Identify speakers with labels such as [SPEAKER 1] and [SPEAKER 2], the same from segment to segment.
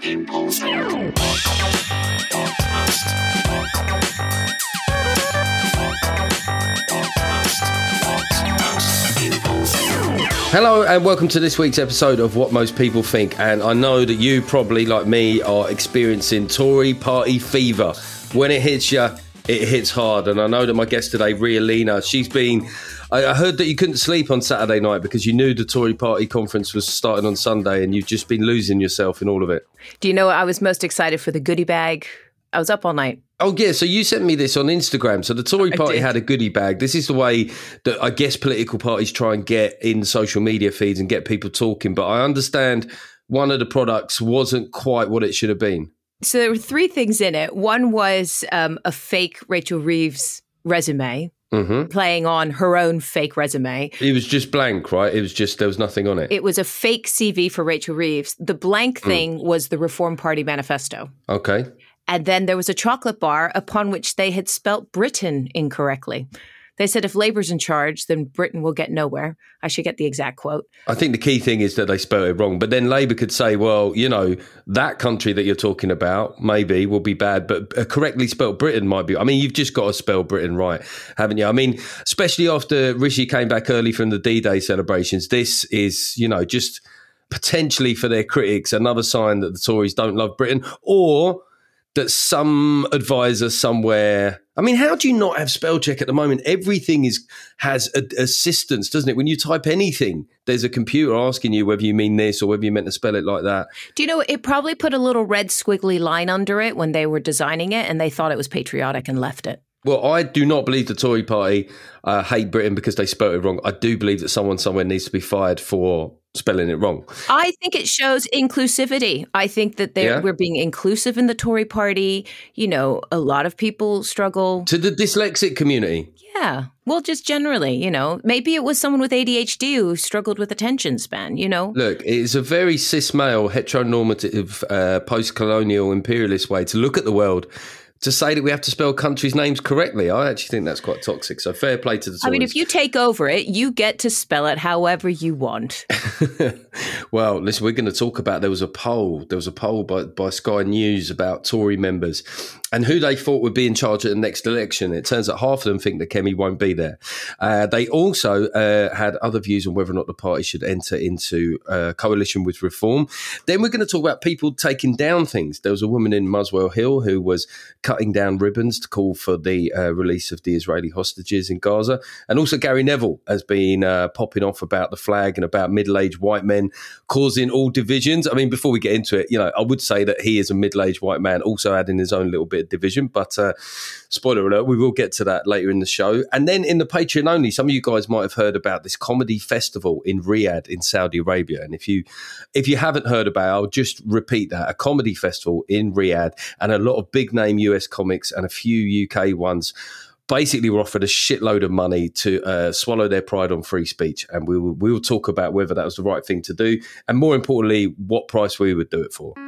[SPEAKER 1] Hello and welcome to this week's episode of What Most People Think. And I know that you probably, like me, are experiencing Tory party fever. When it hits you, it hits hard. And I know that my guest today, Ria Lina, I heard that you couldn't sleep on Saturday night because you knew the Tory party conference was starting on Sunday and you've just been losing yourself in all of it.
[SPEAKER 2] Do you know I was most excited for the goodie bag? I was up all night.
[SPEAKER 1] Oh, yeah. So you sent me this on Instagram. So the Tory party had a goodie bag. This is the way that I guess political parties try and get in social media feeds and get people talking. But I understand one of the products wasn't quite what it should have been.
[SPEAKER 2] So there were three things in it. One was a fake Rachel Reeves resume, playing on her own fake resume.
[SPEAKER 1] It was just blank, right? It was just, there was nothing on it.
[SPEAKER 2] It was a fake CV for Rachel Reeves. The blank thing was the Reform Party manifesto.
[SPEAKER 1] Okay.
[SPEAKER 2] And then there was a chocolate bar upon which they had spelt Britain incorrectly. They said if Labour's in charge, then Britain will get nowhere. I should get the exact quote.
[SPEAKER 1] I think the key thing is that they spelled it wrong. But then Labour could say, well, you know, that country that you're talking about maybe will be bad, but correctly spelled Britain might be. I mean, you've just got to spell Britain right, haven't you? I mean, especially after Rishi came back early from the D-Day celebrations, this is, you know, just potentially for their critics, another sign that the Tories don't love Britain, or that some advisor somewhere. I mean, how do you not have spell check at the moment? Everything has assistance, doesn't it? When you type anything, there's a computer asking you whether you mean this or whether you meant to spell it like that.
[SPEAKER 2] Do you know, it probably put a little red squiggly line under it when they were designing it and they thought it was patriotic and left it.
[SPEAKER 1] Well, I do not believe the Tory party hate Britain because they spelled it wrong. I do believe that someone somewhere needs to be fired for spelling it wrong.
[SPEAKER 2] I think it shows inclusivity. I think that we're being inclusive in the Tory party. You know, a lot of people struggle.
[SPEAKER 1] To the dyslexic community?
[SPEAKER 2] Yeah. Well, just generally, you know, maybe it was someone with ADHD who struggled with attention span, you know?
[SPEAKER 1] Look, it's a very cis male, heteronormative, post-colonial imperialist way to look at the world. To say that we have to spell countries' names correctly, I actually think that's quite toxic. So fair play to the Tories.
[SPEAKER 2] I mean, if you take over it, you get to spell it however you want.
[SPEAKER 1] Well, listen, we're going to talk about, there was a poll by Sky News about Tory members and who they thought would be in charge at the next election. It turns out half of them think that Kemi won't be there. They also had other views on whether or not the party should enter into a coalition with Reform. Then we're going to talk about people taking down things. There was a woman in Muswell Hill who was cutting down ribbons to call for the release of the Israeli hostages in Gaza. And also Gary Neville has been popping off about the flag and about middle-aged white men causing all divisions. I mean, before we get into it, you know, I would say that he is a middle-aged white man, also adding his own little bit of division. But spoiler alert, we will get to that later in the show. And then in the Patreon only, some of you guys might have heard about this comedy festival in Riyadh in Saudi Arabia. And if you haven't heard about it, I'll just repeat that. A comedy festival in Riyadh, and a lot of big-name US comics and a few UK ones basically were offered a shitload of money to swallow their pride on free speech. And we will talk about whether that was the right thing to do, and more importantly, what price we would do it for.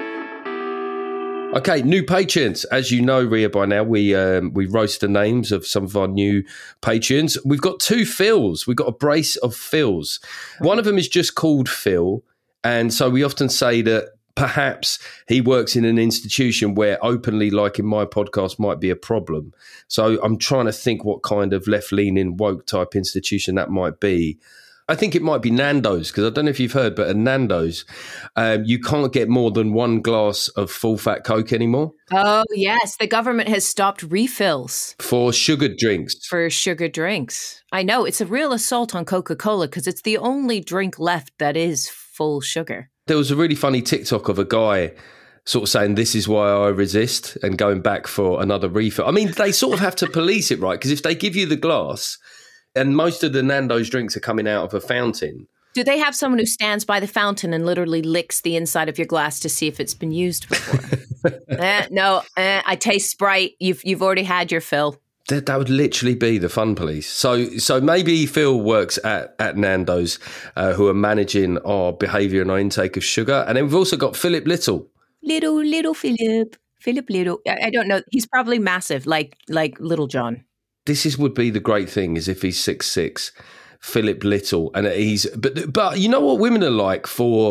[SPEAKER 1] Okay, new patrons. As you know, Ria, by now, we roast the names of some of our new patrons. We've got two Phils. We've got a brace of Phils. One of them is just called Phil. And so we often say that perhaps he works in an institution where openly, like in my podcast, might be a problem. So I'm trying to think what kind of left-leaning, woke type institution that might be. I think it might be Nando's, because I don't know if you've heard, but at Nando's, you can't get more than one glass of full-fat Coke anymore.
[SPEAKER 2] Oh, yes. The government has stopped refills.
[SPEAKER 1] For sugared drinks.
[SPEAKER 2] For sugared drinks. I know. It's a real assault on Coca-Cola because it's the only drink left that is full sugar.
[SPEAKER 1] There was a really funny TikTok of a guy sort of saying, this is why I resist, and going back for another refill. I mean, they sort of have to police it, right? Because if they give you the glass, and most of the Nando's drinks are coming out of a fountain.
[SPEAKER 2] Do they have someone who stands by the fountain and literally licks the inside of your glass to see if it's been used before? No, I taste Sprite. You've already had your fill.
[SPEAKER 1] That would literally be the fun police. So maybe Phil works at Nando's, who are managing our behaviour and our intake of sugar. And then we've also got Philip Little.
[SPEAKER 2] Little Philip. Philip Little. I don't know. He's probably massive, like Little John.
[SPEAKER 1] This would be the great thing, is if he's 6'6", Philip Little, and but you know what women are like for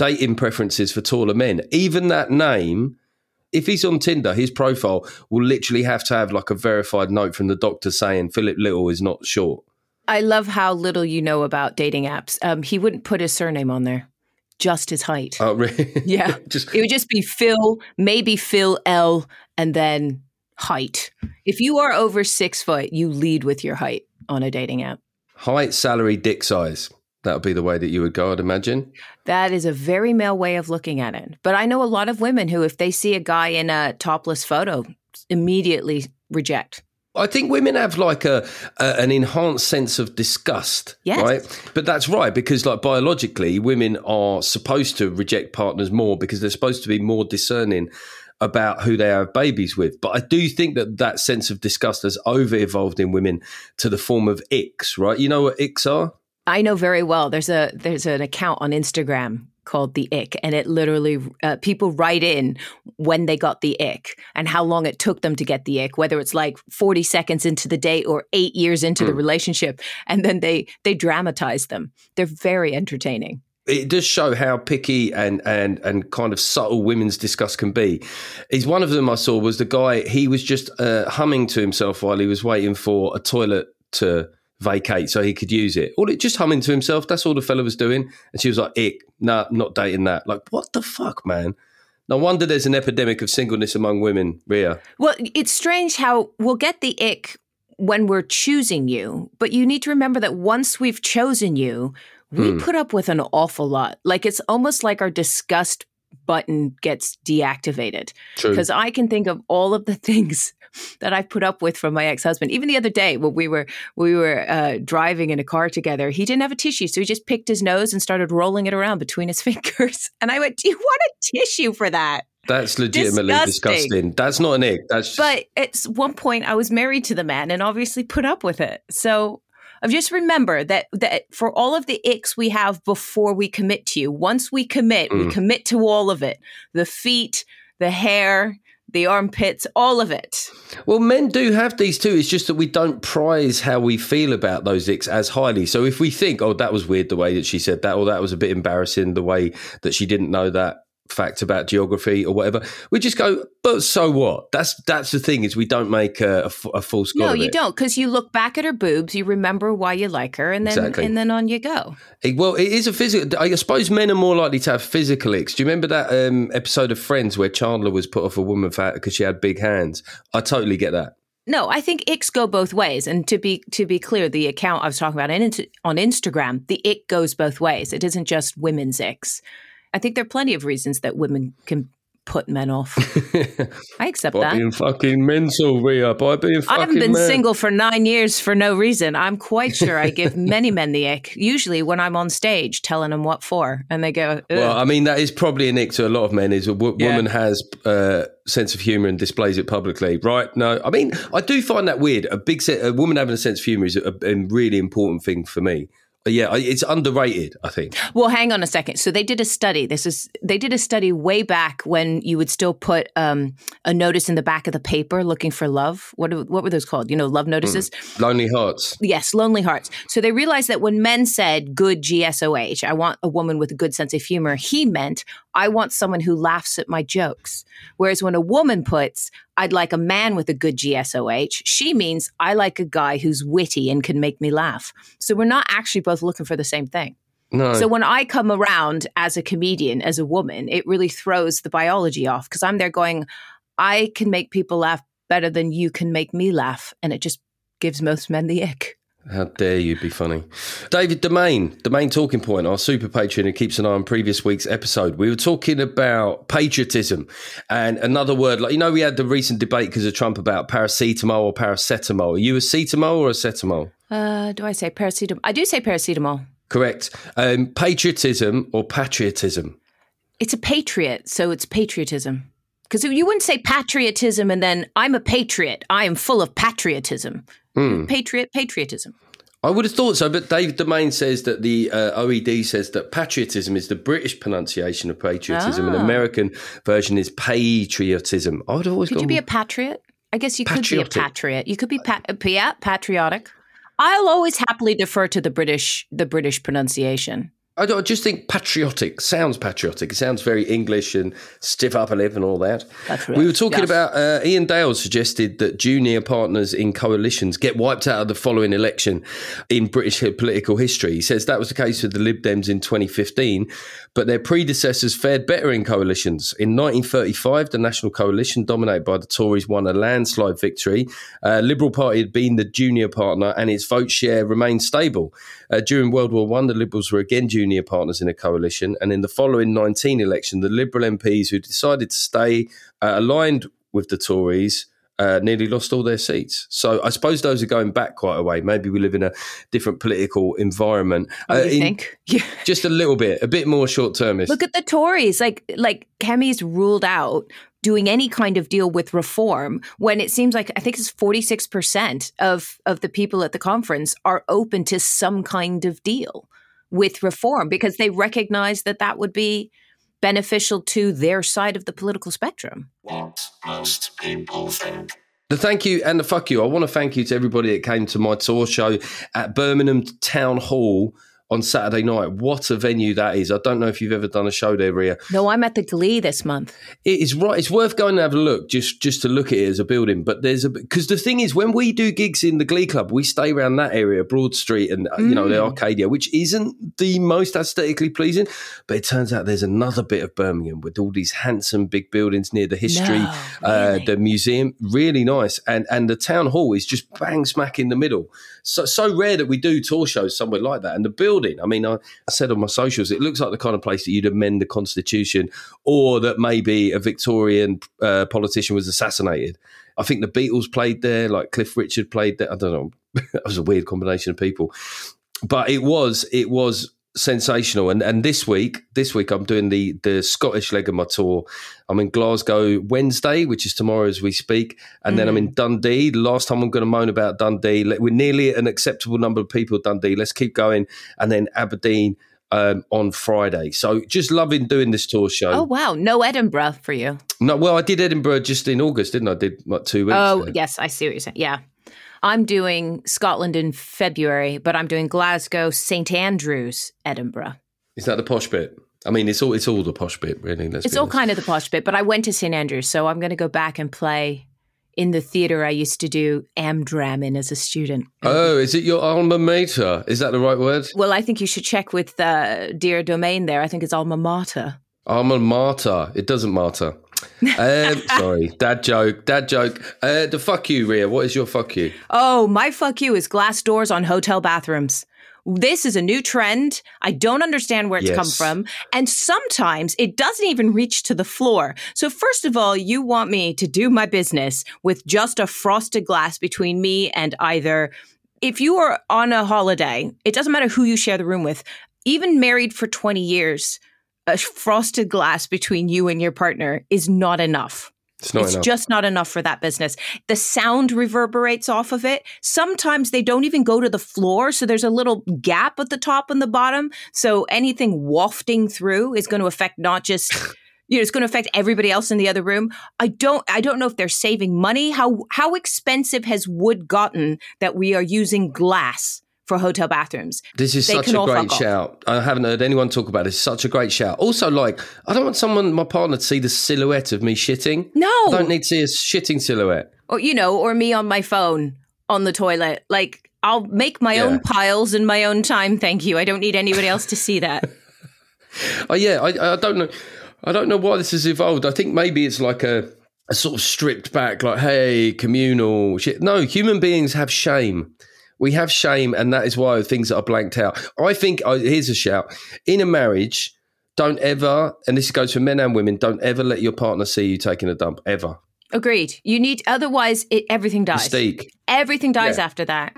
[SPEAKER 1] dating preferences for taller men. Even that name, if he's on Tinder, his profile will literally have to have like a verified note from the doctor saying Philip Little is not short.
[SPEAKER 2] I love how little you know about dating apps. He wouldn't put his surname on there, just his height.
[SPEAKER 1] Oh, really?
[SPEAKER 2] Yeah. It would just be Phil, maybe Phil L, and then height. If you are over 6 foot, you lead with your height on a dating app.
[SPEAKER 1] Height, salary, dick size. That would be the way that you would go, I'd imagine.
[SPEAKER 2] That is a very male way of looking at it. But I know a lot of women who, if they see a guy in a topless photo, immediately reject.
[SPEAKER 1] I think women have like an enhanced sense of disgust,
[SPEAKER 2] yes.
[SPEAKER 1] Right? But that's right, because like biologically, women are supposed to reject partners more because they're supposed to be more discerning about who they have babies with. But I do think that sense of disgust has over-evolved in women to the form of icks, right? You know what icks are?
[SPEAKER 2] I know very well. There's an account on Instagram called The Ick, and it literally, people write in when they got the ick and how long it took them to get the ick, whether it's like 40 seconds into the date or 8 years into the relationship, and then they dramatize them. They're very entertaining.
[SPEAKER 1] It does show how picky and kind of subtle women's disgust can be. One of them I saw was the guy, he was just humming to himself while he was waiting for a toilet to vacate so he could use it. Just humming to himself. That's all the fella was doing. And she was like, ick, nah, not dating that. Like, what the fuck, man? No wonder there's an epidemic of singleness among women, Ria.
[SPEAKER 2] Well, it's strange how we'll get the ick when we're choosing you, but you need to remember that once we've chosen you, we put up with an awful lot. Like, it's almost like our disgust button gets deactivated.
[SPEAKER 1] True.
[SPEAKER 2] Because I can think of all of the things that I put up with from my ex-husband. Even the other day when we were driving in a car together, he didn't have a tissue, so he just picked his nose and started rolling it around between his fingers. And I went, "Do you want a tissue for that?"
[SPEAKER 1] That's legitimately disgusting. That's not an ick.
[SPEAKER 2] But at one point, I was married to the man and obviously put up with it. So just remember that for all of the icks we have before we commit to you, once we commit to all of it. The feet, the hair, the armpits, all of it.
[SPEAKER 1] Well, men do have these too. It's just that we don't prize how we feel about those icks as highly. So if we think, oh, that was weird the way that she said that, or that was a bit embarrassing the way that she didn't know that fact about geography or whatever, we just go, but so what? That's the thing, is we don't make a full score.
[SPEAKER 2] No, you don't, because you look back at her boobs, you remember why you like her, and then and then on you go.
[SPEAKER 1] Well, it is a physical. I suppose men are more likely to have physical icks. Do you remember that episode of Friends where Chandler was put off a woman because she had big hands? I totally get that.
[SPEAKER 2] No, I think icks go both ways. And to be clear, the account I was talking about on Instagram, the ick goes both ways. It isn't just women's icks. I think there are plenty of reasons that women can put men off. I accept that.
[SPEAKER 1] By being fucking mental, Ria. By being fucking
[SPEAKER 2] I haven't been
[SPEAKER 1] mad.
[SPEAKER 2] single for 9 years for no reason. I'm quite sure I give many men the ick, usually when I'm on stage telling them what for. And they go, ugh.
[SPEAKER 1] Well, I mean, that is probably an ick to a lot of men, is a woman has sense of humour and displays it publicly, right? No, I mean, I do find that weird. A woman having a sense of humour is a really important thing for me. Yeah, it's underrated, I think.
[SPEAKER 2] Well, hang on a second. So they did a study. They did a study way back when you would still put a notice in the back of the paper looking for love. What were those called? You know, love notices?
[SPEAKER 1] Lonely Hearts.
[SPEAKER 2] Yes, Lonely Hearts. So they realized that when men said good GSOH, I want a woman with a good sense of humor, he meant I want someone who laughs at my jokes. Whereas when a woman puts, I'd like a man with a good GSOH, she means I like a guy who's witty and can make me laugh. So we're not actually both looking for the same thing.
[SPEAKER 1] No.
[SPEAKER 2] So when I come around as a comedian, as a woman, it really throws the biology off, because I'm there going, I can make people laugh better than you can make me laugh. And it just gives most men the ick.
[SPEAKER 1] How dare you be funny. David, the main talking point, our super patron who keeps an eye on previous week's episode, we were talking about patriotism and another word, like, you know, we had the recent debate because of Trump about paracetamol or paracetamol. Are you acetamol or acetamol?
[SPEAKER 2] Do I say paracetamol? I do say paracetamol.
[SPEAKER 1] Correct. Patriotism or patriotism? It's
[SPEAKER 2] a patriot, so it's patriotism. Because you wouldn't say patriotism and then I'm a patriot. I am full of patriotism. Patriotism.
[SPEAKER 1] I would have thought so, but David Domain says that the OED says that patriotism is the British pronunciation of patriotism, and American version is patriotism. I would have always
[SPEAKER 2] Could you be a patriot? I guess you could be a patriot. You could be patriotic. I'll always happily defer to the British pronunciation.
[SPEAKER 1] I just think patriotic. Sounds patriotic. It sounds very English and stiff upper lip and all that. We were talking about, Ian Dale suggested that junior partners in coalitions get wiped out of the following election in British political history. He says that was the case with the Lib Dems in 2015, but their predecessors fared better in coalitions. In 1935, the National Coalition, dominated by the Tories, won a landslide victory. Liberal Party had been the junior partner and its vote share remained stable. During World War I, the Liberals were again junior partners in a coalition, and in the following 19 election, the Liberal MPs who decided to stay aligned with the Tories nearly lost all their seats. So I suppose those are going back quite a way. Maybe we live in a different political environment.
[SPEAKER 2] You think? Yeah.
[SPEAKER 1] Just a little bit, a bit more short-termist.
[SPEAKER 2] Look at the Tories. Like Kemi's ruled out doing any kind of deal with reform when it seems like, I think it's 46% of the people at the conference are open to some kind of deal with reform because they recognize that would be beneficial to their side of the political spectrum.
[SPEAKER 3] What most people think.
[SPEAKER 1] The thank you and the fuck you. I want to thank you to everybody that came to my tour show at Birmingham Town Hall on Saturday night. What a venue that is. I don't know if you've ever done a show there, Ria.
[SPEAKER 2] No, I'm at the Glee this month.
[SPEAKER 1] It is right. It's worth going and have a look, just to look at it as a building. But because the thing is, when we do gigs in the Glee Club, we stay around that area, Broad Street and, the Arcadia, which isn't the most aesthetically pleasing. But it turns out there's another bit of Birmingham with all these handsome big buildings near the history,
[SPEAKER 2] really?
[SPEAKER 1] The museum, really nice. And the town hall is just bang smack in the middle. So rare that we do tour shows somewhere like that. And the building, I mean, I said on my socials, it looks like the kind of place that you'd amend the Constitution or that maybe a Victorian politician was assassinated. I think the Beatles played there, like Cliff Richard played there. I don't know. That was a weird combination of people. But it was sensational. And this week I'm doing the Scottish leg of my tour. I'm in Glasgow Wednesday, which is tomorrow as we speak, and then I'm in Dundee. The last time I'm going to moan about Dundee. We're nearly at an acceptable number of people at Dundee. Let's keep going. And then Aberdeen on Friday. So just loving doing this tour show.
[SPEAKER 2] Oh, wow. No Edinburgh for you.
[SPEAKER 1] No, well, I did Edinburgh just in August, didn't I? I did like 2 weeks.
[SPEAKER 2] Oh,
[SPEAKER 1] there.
[SPEAKER 2] Yes, I see what you're saying. Yeah. I'm doing Scotland in February, but I'm doing Glasgow, St Andrews, Edinburgh.
[SPEAKER 1] Is that the posh bit? I mean, it's all the posh bit, really.
[SPEAKER 2] It's all kind of the posh bit, but I went to St Andrews, so I'm going to go back and play in the theatre I used to do Amdram in as a student.
[SPEAKER 1] Oh, is it your alma mater? Is that the right word?
[SPEAKER 2] Well, I think you should check with Dear Domain there. I think it's alma mater.
[SPEAKER 1] Alma mater. It doesn't matter. Sorry, dad joke. The fuck you, Ria. What is your fuck you?
[SPEAKER 2] Oh, my fuck you is glass doors on hotel bathrooms. This is a new trend. I don't understand where it's come from. And sometimes it doesn't even reach to the floor. So first of all, you want me to do my business with just a frosted glass between me and either, if you are on a holiday, it doesn't matter who you share the room with, even married for 20 years, a frosted glass between you and your partner is not enough. It's just not enough for that business. The sound reverberates off of it. Sometimes they don't even go to the floor. So there's a little gap at the top and the bottom. So anything wafting through is going to affect not just, it's going to affect everybody else in the other room. I don't know if they're saving money. How expensive has wood gotten that we are using glass for hotel bathrooms?
[SPEAKER 1] This is such a great shout. I haven't heard anyone talk about this. Such a great shout. Also, I don't want my partner to see the silhouette of me shitting.
[SPEAKER 2] No.
[SPEAKER 1] I don't need to see a shitting silhouette.
[SPEAKER 2] Or me on my phone on the toilet. Like, I'll make my own piles in my own time, thank you. I don't need anybody else to see that.
[SPEAKER 1] I don't know. I don't know why this has evolved. I think maybe it's like a sort of stripped back, like, hey, communal shit. No, human beings have shame. We have shame, and that is why things are blanked out. I think, here's a shout. In a marriage, don't ever, and this goes for men and women, don't ever let your partner see you taking a dump, ever.
[SPEAKER 2] Agreed. You need, otherwise everything dies.
[SPEAKER 1] Mystique.
[SPEAKER 2] Everything dies after that.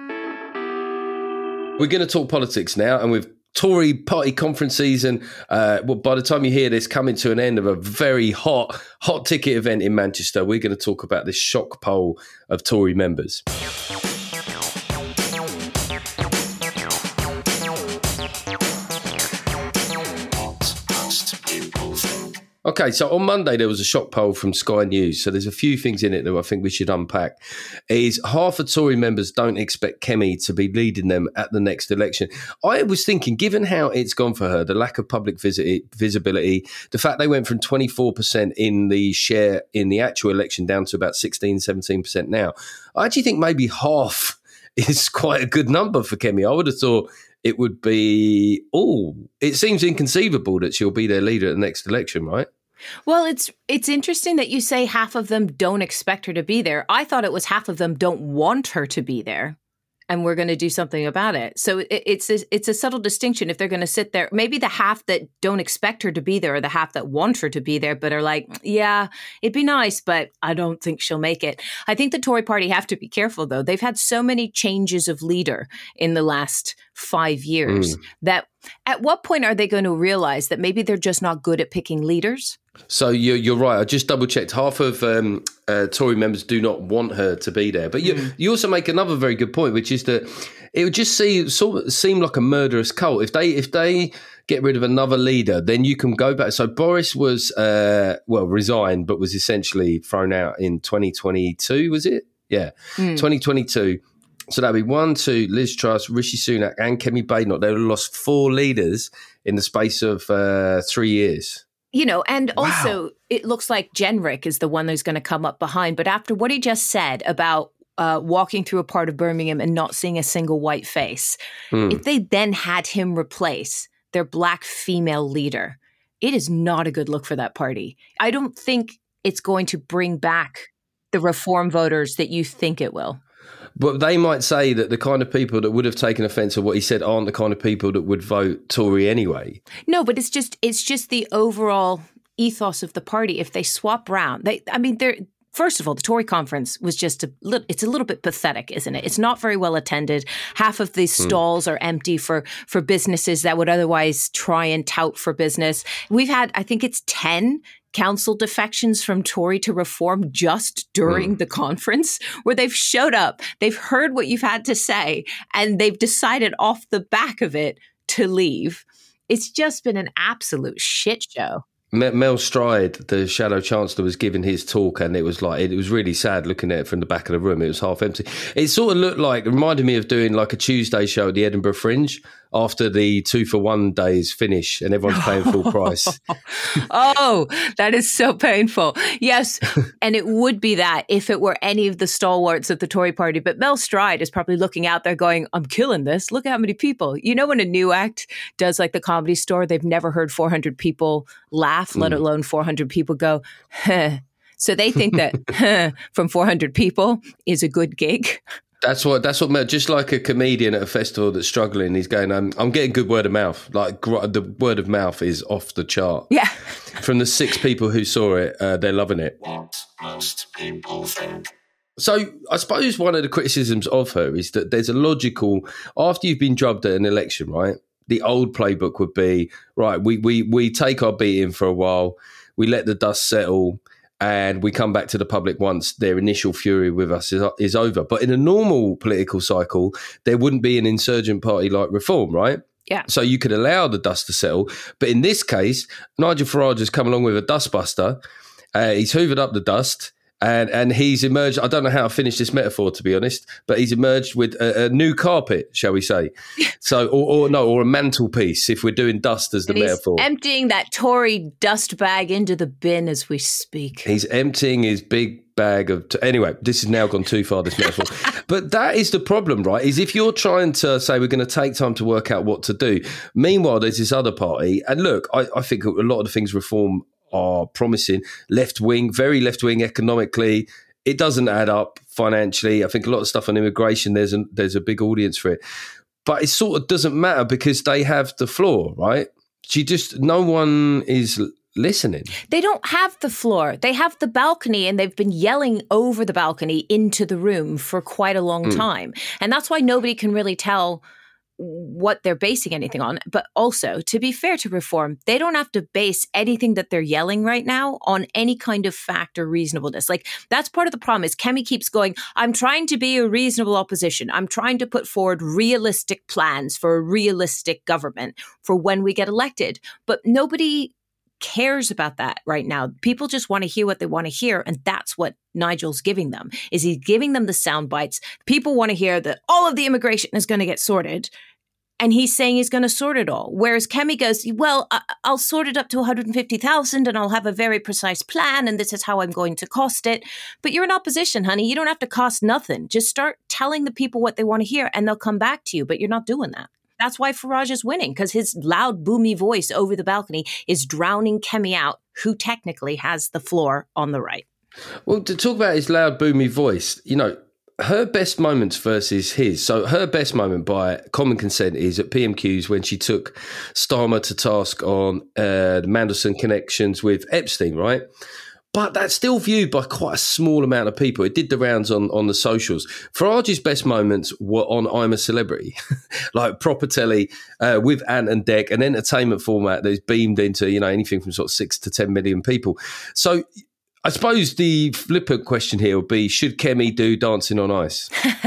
[SPEAKER 1] We're going to talk politics now, and with Tory party conference season, by the time you hear this, coming to an end of a very hot ticket event in Manchester, we're going to talk about this shock poll of Tory members. Okay, so on Monday there was a shock poll from Sky News. So there's a few things in it that I think we should unpack. Is half of Tory members don't expect Kemi to be leading them at the next election. I was thinking, given how it's gone for her, the lack of public visibility, the fact they went from 24% in the share in the actual election down to about 16, 17% now, I actually think maybe half is quite a good number for Kemi. I would have thought it would be, it seems inconceivable that she'll be their leader at the next election, right?
[SPEAKER 2] Well, it's interesting that you say half of them don't expect her to be there. I thought it was half of them don't want her to be there, and we're going to do something about it. So it's a subtle distinction. If they're going to sit there, maybe the half that don't expect her to be there are the half that want her to be there, but are like, yeah, it'd be nice, but I don't think she'll make it. I think the Tory party have to be careful, though. They've had so many changes of leader in the last 5 years that at what point are they going to realize that maybe they're just not good at picking leaders?
[SPEAKER 1] So you're right. I just double checked. Half of Tory members do not want her to be there. But you also make another very good point, which is that it would just seem like a murderous cult. If they get rid of another leader, then you can go back. So Boris was resigned, but was essentially thrown out in 2022. Was it? Yeah, 2022. So that'd be 1, 2, Liz Truss, Rishi Sunak, and Kemi Badenoch. They would have lost 4 leaders in the space of 3 years.
[SPEAKER 2] You know, and also it looks like Jenrick is the one that's going to come up behind. But after what he just said about walking through a part of Birmingham and not seeing a single white face, if they then had him replace their black female leader, it is not a good look for that party. I don't think it's going to bring back the reform voters that you think it will.
[SPEAKER 1] But they might say that the kind of people that would have taken offence at what he said aren't the kind of people that would vote Tory anyway.
[SPEAKER 2] No, but it's just the overall ethos of the party. If they swap round, first of all, the Tory conference was just it's a little bit pathetic, isn't it? It's not very well attended. Half of the stalls are empty for businesses that would otherwise try and tout for business. We've had, I think it's 10 council defections from Tory to Reform just during the conference, where they've showed up, they've heard what you've had to say, and they've decided off the back of it to leave. It's just been an absolute shit show.
[SPEAKER 1] Mel Stride, the Shadow Chancellor, was giving his talk, and it was really sad looking at it from the back of the room. It was half empty. It sort of looked like, it reminded me of doing like a Tuesday show at the Edinburgh Fringe after the 2-for-1 days finish and everyone's paying full price.
[SPEAKER 2] Oh, that is so painful. Yes. And it would be that if it were any of the stalwarts of the Tory party. But Mel Stride is probably looking out there going, I'm killing this. Look how many people. You know, when a new act does like the Comedy Store, they've never heard 400 people laugh, let alone 400 people go, huh. So they think that from 400 people is a good gig.
[SPEAKER 1] That's what just like a comedian at a festival that's struggling, he's going, I'm getting good word of mouth. Like the word of mouth is off the chart.
[SPEAKER 2] Yeah.
[SPEAKER 1] From the 6 people who saw it, they're loving it.
[SPEAKER 3] What most people think.
[SPEAKER 1] So I suppose one of the criticisms of her is that there's a logical, after you've been drubbed at an election, right? The old playbook would be, right, we take our beating for a while, we let the dust settle, and we come back to the public once their initial fury with us is over. But in a normal political cycle, there wouldn't be an insurgent party like Reform, right?
[SPEAKER 2] Yeah.
[SPEAKER 1] So you could allow the dust to settle. But in this case, Nigel Farage has come along with a dustbuster. He's hoovered up the dust. And he's emerged, I don't know how to finish this metaphor, to be honest, but he's emerged with a new carpet, shall we say. So, or a mantelpiece, if we're doing dust as the metaphor.
[SPEAKER 2] He's emptying that Tory dust bag into the bin as we speak.
[SPEAKER 1] He's emptying his big bag of... Anyway, this has now gone too far, this metaphor. But that is the problem, right? Is if you're trying to say we're going to take time to work out what to do. Meanwhile, there's this other party. And look, I think a lot of the things Reform are promising, very left-wing economically. It doesn't add up financially. I think a lot of stuff on immigration, there's a big audience for it. But it sort of doesn't matter because they have the floor, right? No one is listening.
[SPEAKER 2] They don't have the floor. They have the balcony, and they've been yelling over the balcony into the room for quite a long time. And that's why nobody can really tell what they're basing anything on. But also, to be fair to Reform, they don't have to base anything that they're yelling right now on any kind of fact or reasonableness. Like, that's part of the problem is Kemi keeps going, I'm trying to be a reasonable opposition. I'm trying to put forward realistic plans for a realistic government for when we get elected. But nobody cares about that right now. People just want to hear what they want to hear. And that's what Nigel's giving them, is he's giving them the sound bites. People want to hear that all of the immigration is going to get sorted. And he's saying he's going to sort it all. Whereas Kemi goes, well, I'll sort it up to 150,000 and I'll have a very precise plan. And this is how I'm going to cost it. But you're in opposition, honey. You don't have to cost nothing. Just start telling the people what they want to hear and they'll come back to you. But you're not doing that. That's why Farage is winning, because his loud, boomy voice over the balcony is drowning Kemi out, who technically has the floor on the right.
[SPEAKER 1] Well, to talk about his loud, boomy voice, you know, her best moments versus his. So her best moment by common consent is at PMQs when she took Starmer to task on the Mandelson connections with Epstein, right? But that's still viewed by quite a small amount of people. It did the rounds on the socials. Farage's best moments were on I'm a Celebrity, like proper telly with Ant and Dec, an entertainment format that's beamed into, you know, anything from sort of 6 to 10 million people. So I suppose the flippant question here would be, should Kemi do Dancing on Ice?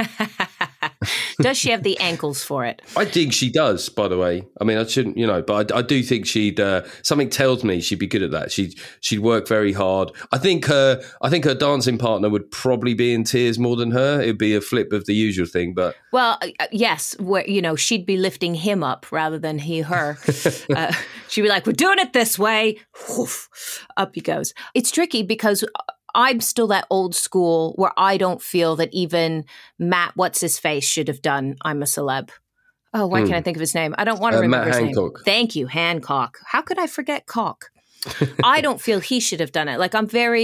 [SPEAKER 2] Does she have the ankles for it?
[SPEAKER 1] I think she does, by the way. I mean, I shouldn't, you know, but I do think she'd, something tells me she'd be good at that. She'd work very hard. I think her dancing partner would probably be in tears more than her. It'd be a flip of the usual thing, but.
[SPEAKER 2] Well, yes, you know, she'd be lifting him up rather than her. She'd be like, we're doing it this way. Woof, up he goes. It's tricky because I'm still that old school where I don't feel that even Matt What's-His-Face should have done I'm a Celeb. Oh, why can't I think of his name? I don't want to remember his name. Thank you, Hancock. How could I forget Cock? I don't feel he should have done it. Like,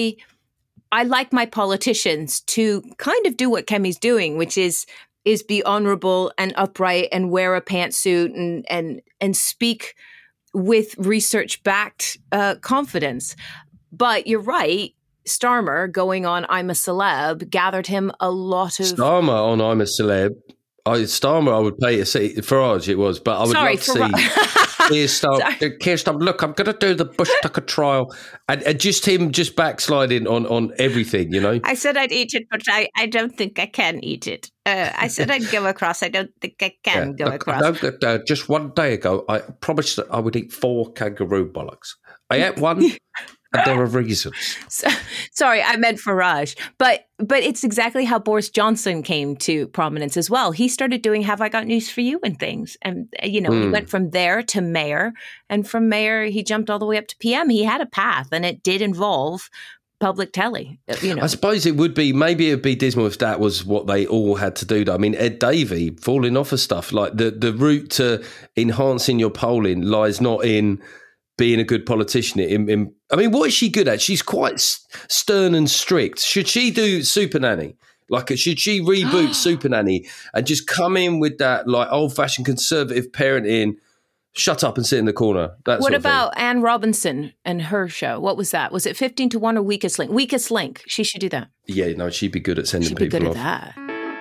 [SPEAKER 2] I like my politicians to kind of do what Kemi's doing, which is be honorable and upright and wear a pantsuit and speak with research-backed confidence. But you're right. Starmer going on I'm a Celeb gathered him a lot of... Starmer
[SPEAKER 1] on I'm a Celeb. Starmer I would pay to see. Farage it was, but I would love to see... Keir Starmer, look, I'm going to do the Bush Tucker trial. And just him just backsliding on everything, you know?
[SPEAKER 2] I said I'd eat it, but I don't think I can eat it. I said I'd go across. I don't think I can go across.
[SPEAKER 1] Just one day ago, I promised that I would eat 4 kangaroo bollocks. I ate one... And there are reasons.
[SPEAKER 2] Sorry, I meant Farage. But it's exactly how Boris Johnson came to prominence as well. He started doing Have I Got News for You and things. And, you know, he went from there to mayor. And from mayor, he jumped all the way up to PM. He had a path, and it did involve public telly. You know.
[SPEAKER 1] I suppose it would be, maybe it would be dismal if that was what they all had to do. I mean, Ed Davey falling off of stuff. Like the route to enhancing your polling lies not in being a good politician. I mean, what is she good at? She's quite stern and strict. Should she do Super Nanny? Like, should she reboot Super Nanny and just come in with that, like, old-fashioned conservative parenting, shut up and sit in the corner?
[SPEAKER 2] What about Anne Robinson and her show? What was that? Was it 15 to 1 or Weakest Link? Weakest Link. She should do that.
[SPEAKER 1] Yeah, no, she'd be good at sending people off.
[SPEAKER 2] She'd be good at that.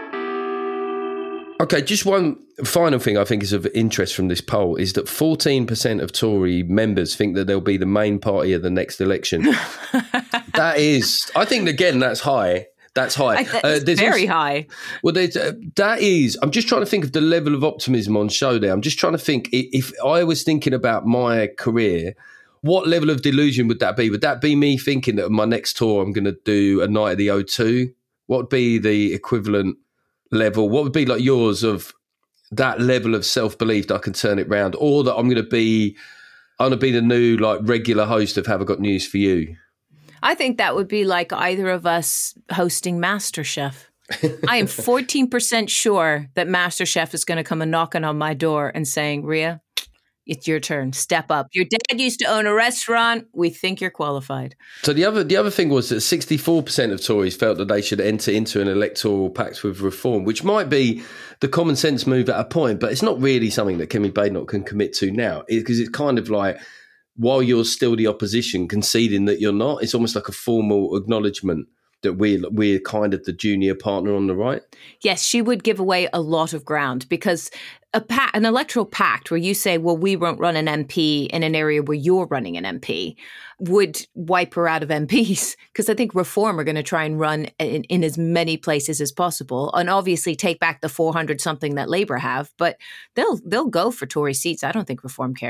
[SPEAKER 1] Okay, just one final thing I think is of interest from this poll is that 14% of Tory members think that they'll be the main party of the next election. That is, I think, again, that's high. That's high.
[SPEAKER 2] That's very high.
[SPEAKER 1] Well, that is, I'm just trying to think of the level of optimism on show there. I'm just trying to think, if I was thinking about my career, what level of delusion would that be? Would that be me thinking that on my next tour I'm going to do a night at the O2? What would be the equivalent level? What would be like yours of that level of self-belief that I can turn it round, or that I'm going to be the new like regular host of Have I Got News for You?
[SPEAKER 2] I think that would be like either of us hosting MasterChef. I am 14% sure that MasterChef is going to come and knocking on my door and saying, Rhea, it's your turn. Step up. Your dad used to own a restaurant. We think you're qualified.
[SPEAKER 1] So the other thing was that 64% of Tories felt that they should enter into an electoral pact with Reform, which might be the common sense move at a point, but it's not really something that Kemi Badenoch can commit to now, because it's kind of like, while you're still the opposition, conceding that you're not, it's almost like a formal acknowledgement that we're kind of the junior partner on the right. Yes,
[SPEAKER 2] she would give away a lot of ground, because an electoral pact where you say, well, we won't run an MP in an area where you're running an MP would wipe her out of MPs, because I think Reform are going to try and run in as many places as possible, and obviously take back the 400 something that Labour have, but they'll go for Tory seats. I don't think Reform care.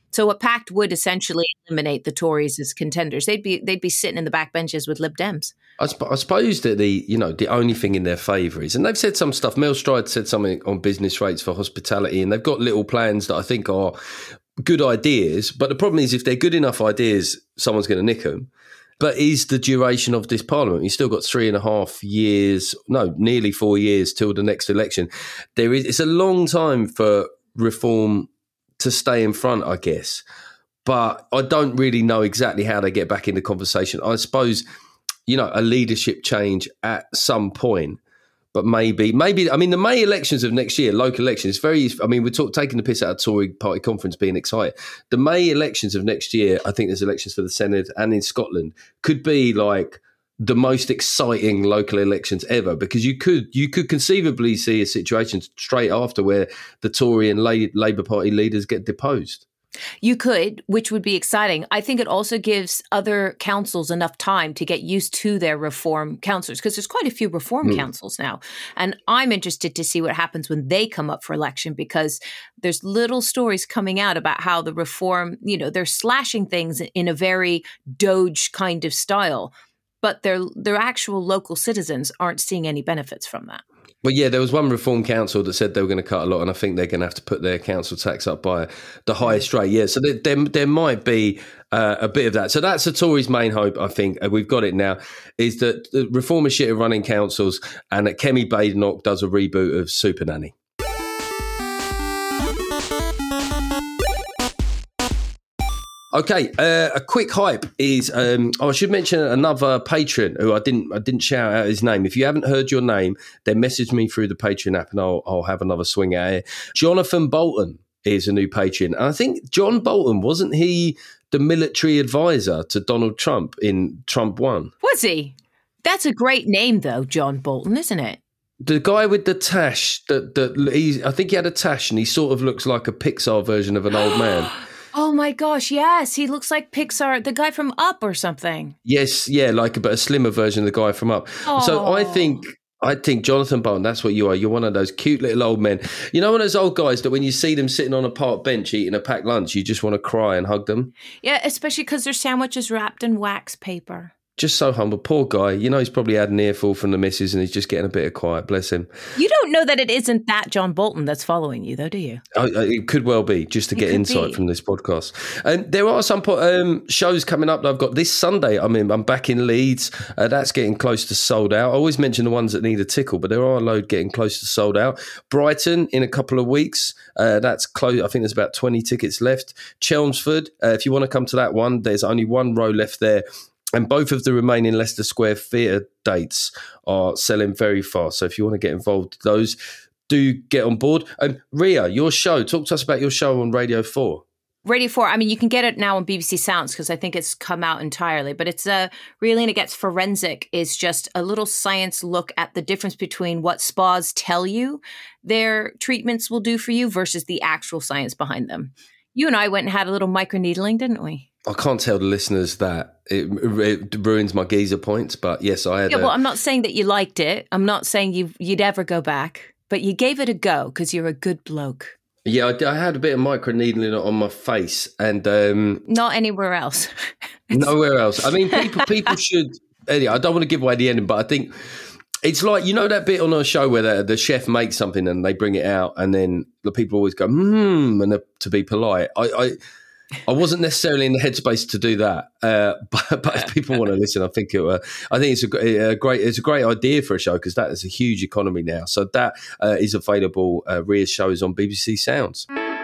[SPEAKER 2] So a pact would essentially eliminate the Tories as contenders. They'd be sitting in the backbenches with Lib Dems.
[SPEAKER 1] I suppose that the only thing in their favour is, and they've said some stuff. Mel Stride said something on business rates for hospitality, and they've got little plans that I think are good ideas. But the problem is, if they're good enough ideas, someone's going to nick them. But is the duration of this parliament? You've still got 3.5 years, no, nearly 4 years till the next election. It's a long time for reform to stay in front, I guess. But I don't really know exactly how they get back in the conversation. I suppose, a leadership change at some point. But maybe, I mean, the May elections of next year, local elections, we're taking the piss out of Tory party conference being excited. The May elections of next year, I think there's elections for the Senate and in Scotland, could be like the most exciting local elections ever, because you could conceivably see a situation straight after where the Tory and Labour Party leaders get deposed.
[SPEAKER 2] You could, which would be exciting. I think it also gives other councils enough time to get used to their reform councillors, because there's quite a few reform councils now. And I'm interested to see what happens when they come up for election, because there's little stories coming out about how the reform, they're slashing things in a very Doge kind of style, but their actual local citizens aren't seeing any benefits from that.
[SPEAKER 1] Well, yeah, there was one reform council that said they were going to cut a lot, and I think they're going to have to put their council tax up by the highest rate. Yeah, so there might be a bit of that. So that's the Tories' main hope, I think. We've got it now, is that the reformers shit are running councils and that Kemi Badenoch does a reboot of Super Nanny. Okay, a quick hype is I should mention another patron who I didn't shout out his name. If you haven't heard your name, then message me through the Patreon app and I'll have another swing at it. Jonathan Bolton is a new patron. And I think John Bolton, wasn't he the military advisor to Donald Trump in Trump 1?
[SPEAKER 2] Was he? That's a great name though, John Bolton, isn't it?
[SPEAKER 1] The guy with the tash, I think he had a tash and he sort of looks like a Pixar version of an old man.
[SPEAKER 2] Oh my gosh, yes. He looks like Pixar, the guy from Up or something.
[SPEAKER 1] Yes, yeah, but a slimmer version of the guy from Up.
[SPEAKER 2] Oh.
[SPEAKER 1] So I think Jonathan Bolton, that's what you are. You're one of those cute little old men. One of those old guys that when you see them sitting on a park bench eating a packed lunch, you just want to cry and hug them.
[SPEAKER 2] Yeah, especially because their sandwich is wrapped in wax paper.
[SPEAKER 1] Just so humble. Poor guy. He's probably had an earful from the missus and he's just getting a bit of quiet. Bless him.
[SPEAKER 2] You don't know that it isn't that John Bolton that's following you, though, do you?
[SPEAKER 1] It could well be, just to get insight from this podcast. There are some shows coming up that I've got this Sunday. I'm back in Leeds. That's getting close to sold out. I always mention the ones that need a tickle, but there are a load getting close to sold out. Brighton in a couple of weeks. That's close. I think there's about 20 tickets left. Chelmsford, if you want to come to that one, there's only one row left there. And both of the remaining Leicester Square Theatre dates are selling very fast. So if you want to get involved with those, do get on board. Ria, your show. Talk to us about your show on Radio 4.
[SPEAKER 2] Radio 4, you can get it now on BBC Sounds because I think it's come out entirely. But it's Rialina Gets Forensic is just a little science look at the difference between what spas tell you their treatments will do for you versus the actual science behind them. You and I went and had a little microneedling, didn't we?
[SPEAKER 1] I can't tell the listeners that it ruins my geezer points, but yes, I had.
[SPEAKER 2] Yeah, well, I'm not saying that you liked it. I'm not saying you'd ever go back, but you gave it a go because you're a good bloke.
[SPEAKER 1] Yeah, I had a bit of microneedling on my face, and
[SPEAKER 2] not anywhere else.
[SPEAKER 1] Nowhere else. People should. Anyway, I don't want to give away the ending, but I think it's like that bit on a show where the chef makes something and they bring it out, and then the people always go and to be polite. I wasn't necessarily in the headspace to do that, but if people want to listen, I think it's a great idea for a show because that is a huge economy now. So that is available. Ria's show is on BBC Sounds.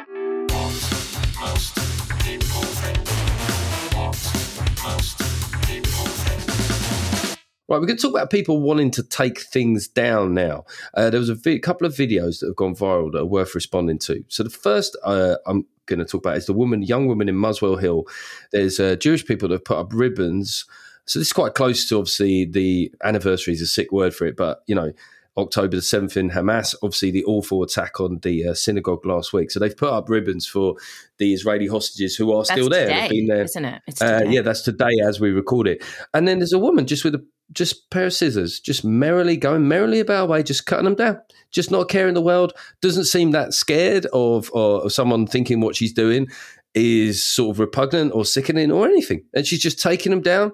[SPEAKER 1] Right, we're going to talk about people wanting to take things down now. There was a couple of videos that have gone viral that are worth responding to. So the first I'm going to talk about is the young woman in Muswell Hill. There's Jewish people that have put up ribbons. So this is quite close to, obviously, the anniversary is a sick word for it, but, October the 7th in Hamas, obviously the awful attack on the synagogue last week. So they've put up ribbons for the Israeli hostages who are still there.
[SPEAKER 2] Today,
[SPEAKER 1] been there,
[SPEAKER 2] isn't it? It's today.
[SPEAKER 1] Yeah, that's today as we record it. And then there's a woman just with a pair of scissors, just going merrily about her way, just cutting them down, just not caring the world, doesn't seem that scared of someone thinking what she's doing. is sort of repugnant or sickening or anything. And she's just taking them down.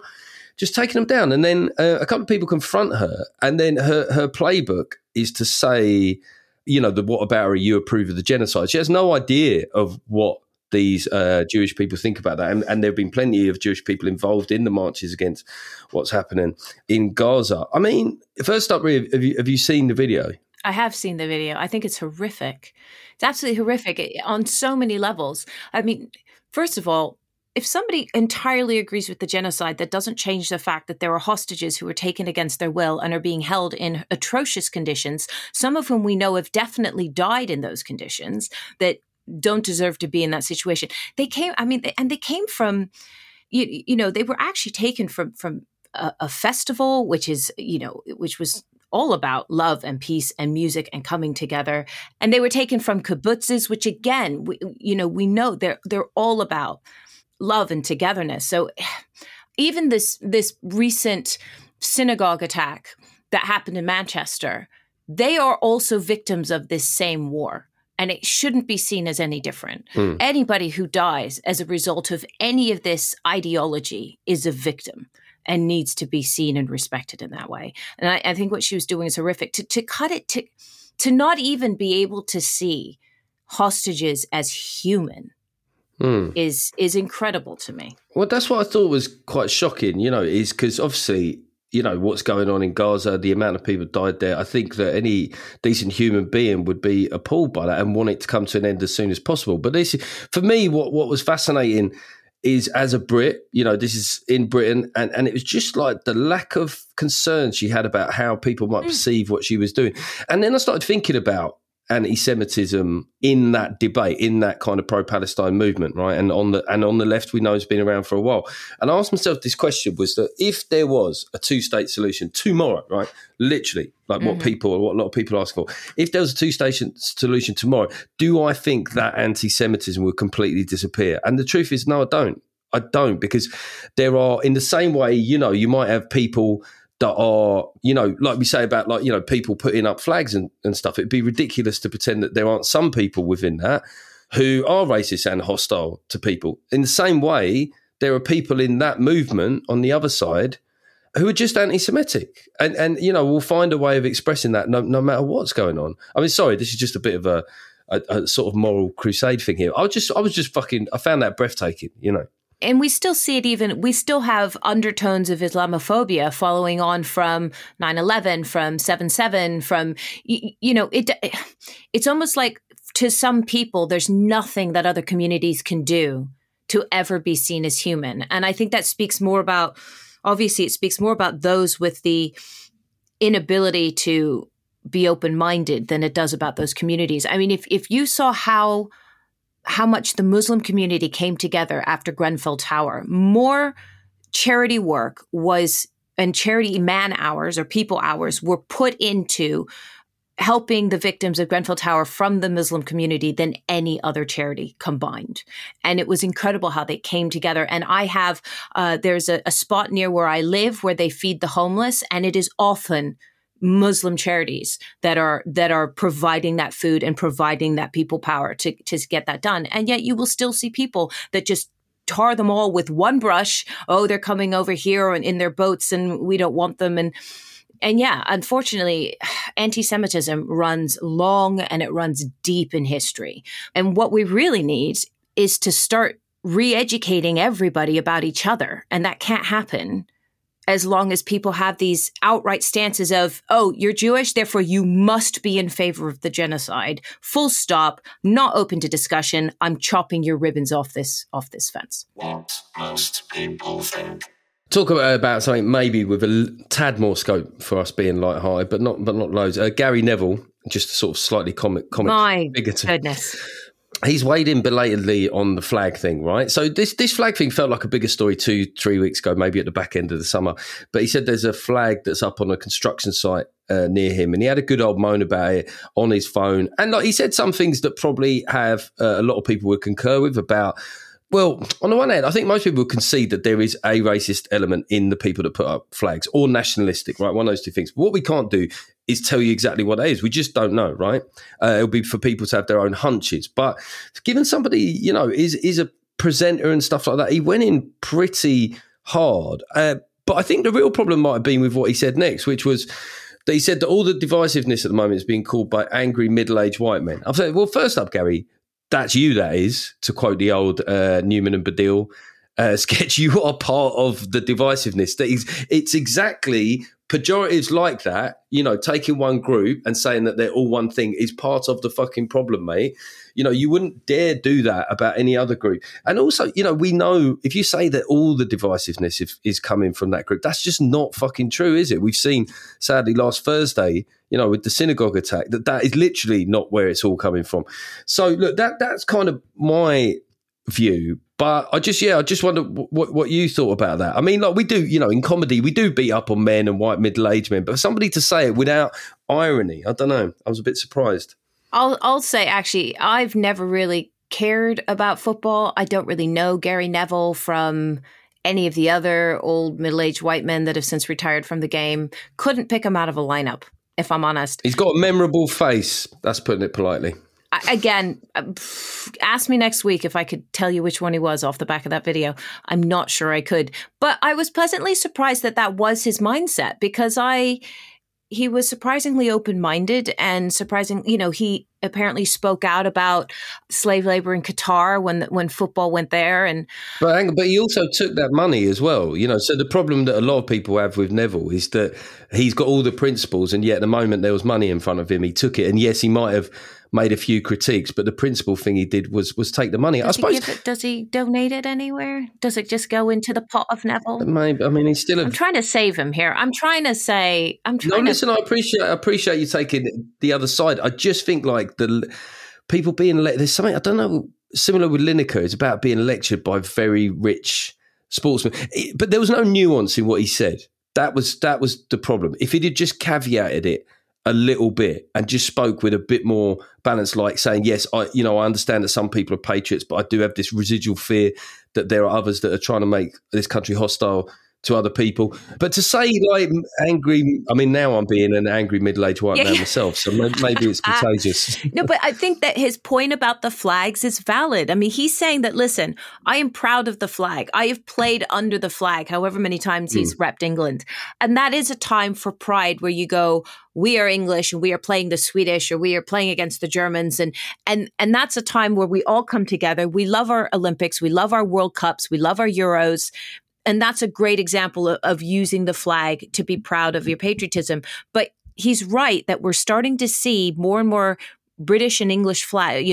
[SPEAKER 1] And then a couple of people confront her, and then her playbook is to say, what about her? You approve of the genocide. She has no idea of what these Jewish people think about that. And there have been plenty of Jewish people involved in the marches against what's happening in Gaza. I mean, first up, have you seen the video?
[SPEAKER 2] I have seen the video. I think it's horrific. It's absolutely horrific on so many levels. I mean, first of all, if somebody entirely agrees with the genocide, that doesn't change the fact that there are hostages who are taken against their will and are being held in atrocious conditions, some of whom we know have definitely died in those conditions, that don't deserve to be in that situation. They came from, they were actually taken from a festival, which was all about love and peace and music and coming together. And they were taken from kibbutzes, which again, we know they're all about love and togetherness. So even this recent synagogue attack that happened in Manchester, they are also victims of this same war. And it shouldn't be seen as any different. Anybody who dies as a result of any of this ideology is a victim and needs to be seen and respected in that way. And I think what she was doing is horrific. To cut it to not even be able to see hostages as human is incredible to me.
[SPEAKER 1] Well, that's what I thought was quite shocking, is because obviously, what's going on in Gaza, the amount of people died there. I think that any decent human being would be appalled by that and want it to come to an end as soon as possible. But this, for me, what was fascinating is, as a Brit, this is in Britain, and it was just like the lack of concern she had about how people might perceive what she was doing. And then I started thinking about anti-Semitism in that debate, in that kind of pro-Palestine movement, right? And on the left, we know it's been around for a while. And I asked myself this question: was that if there was a two-state solution tomorrow, right? Literally, like what a lot of people ask for. If there was a two-state solution tomorrow, do I think that anti-Semitism would completely disappear? And the truth is, no, I don't. I don't, because there are, in the same way, you might have people that are, like we say about people putting up flags and stuff. It'd be ridiculous to pretend that there aren't some people within that who are racist and hostile to people. In the same way, there are people in that movement on the other side who are just anti-Semitic. And we'll find a way of expressing that no matter what's going on. I mean, sorry, this is just a bit of a sort of moral crusade thing here. I found that breathtaking,
[SPEAKER 2] And we still see it we still have undertones of Islamophobia following on from 9/11, from 7/7, from, it's almost like to some people, there's nothing that other communities can do to ever be seen as human. And I think that speaks more about those with the inability to be open-minded than it does about those communities. I mean, if you saw how much the Muslim community came together after Grenfell Tower, more charity work and charity man hours or people hours were put into helping the victims of Grenfell Tower from the Muslim community than any other charity combined. And it was incredible how they came together. And I have, there's a spot near where I live where they feed the homeless, and it is often Muslim charities that are providing that food and providing that people power to get that done. And yet you will still see people that just tar them all with one brush. Oh, they're coming over here and in their boats and we don't want them. And yeah, unfortunately, anti-Semitism runs long and it runs deep in history. And what we really need is to start re-educating everybody about each other. And that can't happen as long as people have these outright stances of, oh, you're Jewish, therefore you must be in favor of the genocide. Full stop, not open to discussion. I'm chopping your ribbons off this fence.
[SPEAKER 3] What most people think.
[SPEAKER 1] Talk about something maybe with a tad more scope for us being light-hearted, but not loads. Gary Neville, just a sort of slightly comic
[SPEAKER 2] My
[SPEAKER 1] figure.
[SPEAKER 2] Goodness.
[SPEAKER 1] He's weighed in belatedly on the flag thing, right? So this flag thing felt like a bigger story 2-3 weeks ago, maybe at the back end of the summer. But he said there's a flag that's up on a construction site near him, and he had a good old moan about it on his phone. And he said some things that probably have a lot of people would concur with about. Well, on the one hand, I think most people concede that there is a racist element in the people that put up flags, or nationalistic, right? One of those two things. But what we can't do is tell you exactly what it is. We just don't know, right? It'll be for people to have their own hunches. But given somebody, is a presenter and stuff like that. He went in pretty hard. But I think the real problem might have been with what he said next, which was that he said that all the divisiveness at the moment is being called by angry middle-aged white men. I've said, well, first up, Gary, that's you, that is, to quote the old Newman and Baddiel sketch. You are part of the divisiveness. It's exactly pejoratives like that, taking one group and saying that they're all one thing is part of the fucking problem, mate. You wouldn't dare do that about any other group. And also, we know if you say that all the divisiveness is coming from that group, that's just not fucking true, is it? We've seen, sadly, last Thursday, with the synagogue attack, that is literally not where it's all coming from. So, look, that's kind of my view. But I just wonder what you thought about that. I mean, like we do, in comedy, we do beat up on men and white middle-aged men, but for somebody to say it without irony, I don't know. I was a bit surprised.
[SPEAKER 2] I'll say, actually, I've never really cared about football. I don't really know Gary Neville from any of the other old middle-aged white men that have since retired from the game. Couldn't pick him out of a lineup, if I'm honest.
[SPEAKER 1] He's got a memorable face. That's putting it politely.
[SPEAKER 2] Again, ask me next week if I could tell you which one he was off the back of that video. I'm not sure I could. But I was pleasantly surprised that was his mindset, because he was surprisingly open-minded and surprising. He apparently spoke out about slave labor in Qatar when football went there.
[SPEAKER 1] But he also took that money as well. So the problem that a lot of people have with Neville is that he's got all the principles, and yet at the moment there was money in front of him, he took it. And yes, he might have made a few critiques, but the principal thing he did was take the money.
[SPEAKER 2] Does he donate it anywhere? Does it just go into the pot of Neville?
[SPEAKER 1] Maybe. I mean, he's still.
[SPEAKER 2] I'm trying to save him here. I
[SPEAKER 1] appreciate you taking the other side. I just think like the people being there's something I don't know similar with Lineker. It's about being lectured by very rich sportsmen, but there was no nuance in what he said. That was the problem. If he'd just caveated it a little bit and just spoke with a bit more balance, like saying, yes, I understand that some people are patriots, but I do have this residual fear that there are others that are trying to make this country hostile to other people. But to say like angry, I mean, now I'm being an angry middle-aged white man myself, so maybe it's contagious.
[SPEAKER 2] No, but I think that his point about the flags is valid. I mean, he's saying that, listen, I am proud of the flag. I have played under the flag however many times he's repped England. And that is a time for pride where you go, we are English and we are playing the Swedish, or we are playing against the Germans. And that's a time where we all come together. We love our Olympics. We love our World Cups. We love our Euros. And that's a great example of using the flag to be proud of your patriotism. But he's right that we're starting to see more and more British and English flag,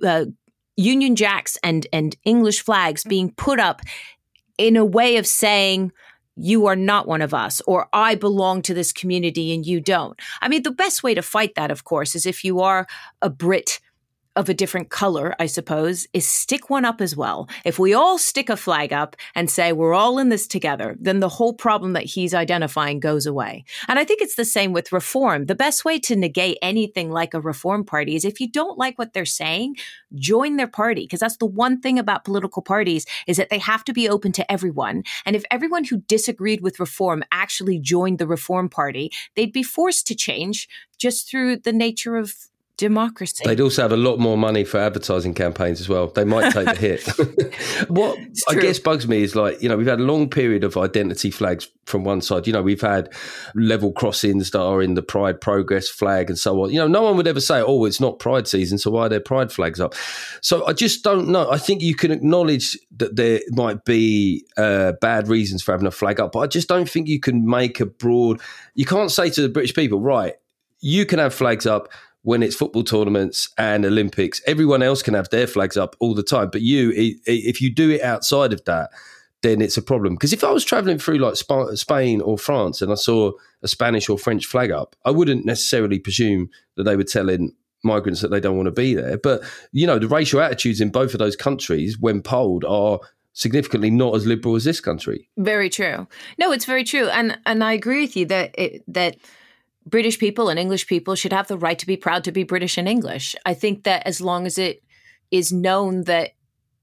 [SPEAKER 2] Union Jacks and English flags being put up in a way of saying, you are not one of us, or I belong to this community and you don't. I mean, the best way to fight that, of course, is if you are a Brit of a different color, I suppose, is stick one up as well. If we all stick a flag up and say we're all in this together, then the whole problem that he's identifying goes away. And I think it's the same with reform. The best way to negate anything like a reform party is if you don't like what they're saying, join their party. Because that's the one thing about political parties, is that they have to be open to everyone. And if everyone who disagreed with reform actually joined the reform party, they'd be forced to change just through the nature of democracy.
[SPEAKER 1] They'd also have a lot more money for advertising campaigns as well. They might take the hit. What I guess bugs me is like, we've had a long period of identity flags from one side. We've had level crossings that are in the Pride Progress flag and so on. No one would ever say, oh, it's not Pride season, so why are there Pride flags up? So I just don't know. I think you can acknowledge that there might be bad reasons for having a flag up, but I just don't think you can make you can't say to the British people, right, you can have flags up when it's football tournaments and Olympics. Everyone else can have their flags up all the time. But if you do it outside of that, then it's a problem. Because if I was traveling through like Spain or France and I saw a Spanish or French flag up, I wouldn't necessarily presume that they were telling migrants that they don't want to be there. But, the racial attitudes in both of those countries, when polled, are significantly not as liberal as this country.
[SPEAKER 2] Very true. No, it's very true. And I agree with you that British people and English people should have the right to be proud to be British and English. I think that as long as it is known that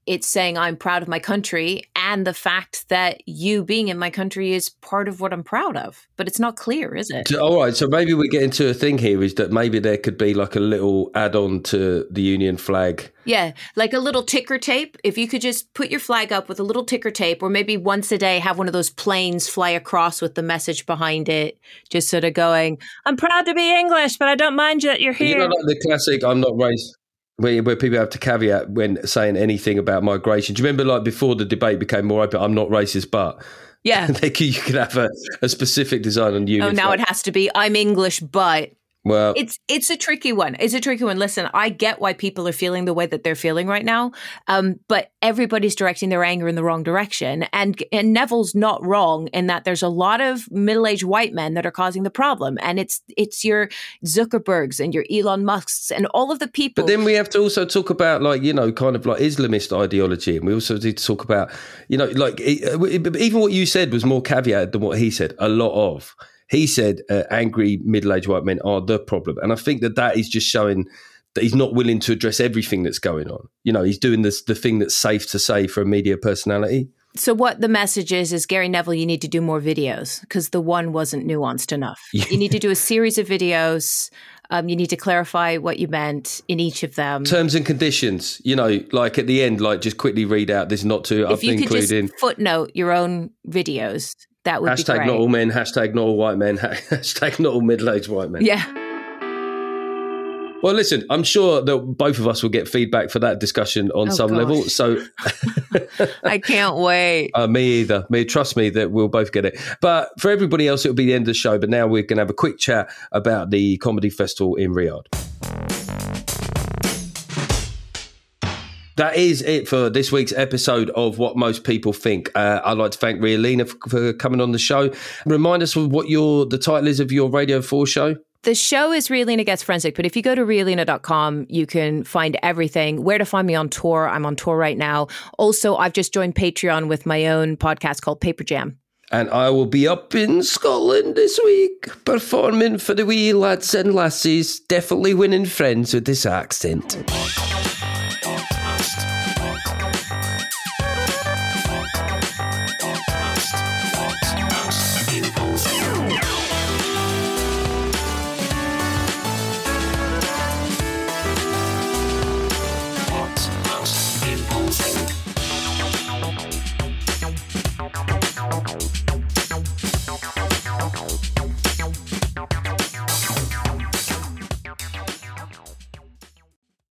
[SPEAKER 2] It's saying I'm proud of my country and the fact that you being in my country is part of what I'm proud of. But it's not clear, is it?
[SPEAKER 1] All right, so maybe we get into a thing here is that maybe there could be like a little add-on to the Union flag.
[SPEAKER 2] Yeah, like a little ticker tape. If you could just put your flag up with a little ticker tape, or maybe once a day have one of those planes fly across with the message behind it, just sort of going, I'm proud to be English, but I don't mind that you're here.
[SPEAKER 1] You know, like the classic, I'm not racist. Where people have to caveat when saying anything about migration. Do you remember, like, before the debate became more open, I'm not racist, but...
[SPEAKER 2] Yeah.
[SPEAKER 1] You could have a specific design on Union.
[SPEAKER 2] Oh, now
[SPEAKER 1] flag.
[SPEAKER 2] it has to be, I'm English, but...
[SPEAKER 1] Well,
[SPEAKER 2] it's a tricky one. It's a tricky one. Listen, I get why people are feeling the way that they're feeling right now, but everybody's directing their anger in the wrong direction. And Neville's not wrong in that there's a lot of middle-aged white men that are causing the problem, and it's your Zuckerbergs and your Elon Musks and all of the people.
[SPEAKER 1] But then we have to also talk about, like, you know, kind of like Islamist ideology, and we also need to talk about, you know, like even what you said was more caveated than what he said. A lot of. He said angry middle-aged white men are the problem. And I think that is just showing that he's not willing to address everything that's going on. You know, he's doing the thing that's safe to say for a media personality.
[SPEAKER 2] So what the message is Gary Neville, you need to do more videos because the one wasn't nuanced enough. You need to do a series of videos. You need to clarify what you meant in each of them. Terms
[SPEAKER 1] and conditions, you know, like at the end, like just quickly read out this not to
[SPEAKER 2] if you could just footnote your own videos. That would be great.
[SPEAKER 1] Hashtag not all men, hashtag not all white men, hashtag not all middle-aged white men.
[SPEAKER 2] Yeah.
[SPEAKER 1] Well, listen, I'm sure that both of us will get feedback for that discussion on some level. So
[SPEAKER 2] I can't wait.
[SPEAKER 1] Me either. Trust me that we'll both get it. But for everybody else, it'll be the end of the show. But now we're going to have a quick chat about the comedy festival in Riyadh. That is it for this week's episode of What Most People Think. I'd like to thank Rialina for coming on the show. Remind us of what the title is of your Radio 4 show.
[SPEAKER 2] The show is Rialina Gets Forensic, but if you go to rialina.com, you can find everything. Where to find me on tour. I'm on tour right now. Also, I've just joined Patreon with my own podcast called Paper Jam.
[SPEAKER 1] And I will be up in Scotland this week, performing for the wee lads and lassies, definitely winning friends with this accent.
[SPEAKER 3] What most people think.